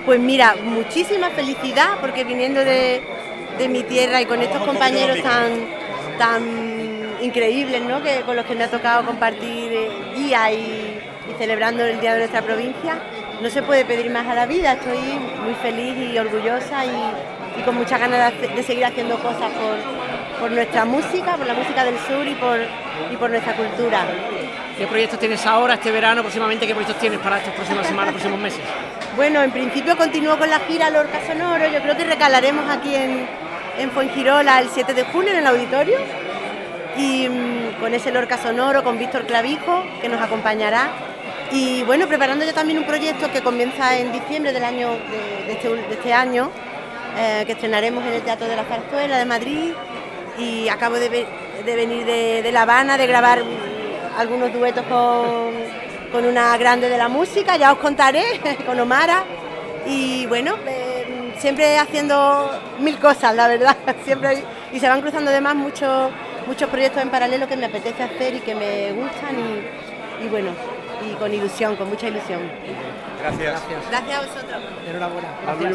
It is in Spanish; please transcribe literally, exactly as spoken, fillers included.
Pues mira, muchísima felicidad, porque viniendo de, de mi tierra y con estos compañeros tan, tan increíbles, ¿no?, que, con los que me ha tocado compartir día y, y celebrando el Día de nuestra provincia, no se puede pedir más a la vida. Estoy muy feliz y orgullosa y, y con muchas ganas de, de seguir haciendo cosas por, por nuestra música, por la música del sur y por, y por nuestra cultura. ¿Qué proyectos tienes ahora, este verano, próximamente? ¿Qué proyectos tienes para estas próximas semanas, próximos meses? Bueno, en principio continúo con la gira Lorca Sonoro. Yo creo que recalaremos aquí en, en Fuengirola el siete de junio en el auditorio y mmm, con ese Lorca Sonoro, con Víctor Clavijo, que nos acompañará. Y bueno, preparando ya también un proyecto que comienza en diciembre del año de, de, este, de este año, eh, que estrenaremos en el Teatro de la Zarzuela de Madrid, y acabo de, ve, de venir de, de La Habana, de grabar algunos duetos con, con una grande de la música, ya os contaré, con Omara, y bueno, eh, siempre haciendo mil cosas, la verdad, siempre, y se van cruzando además muchos, muchos proyectos en paralelo que me apetece hacer y que me gustan, y, y bueno, y con ilusión, con mucha ilusión. Gracias. Gracias. Gracias a vosotros. Enhorabuena. Gracias.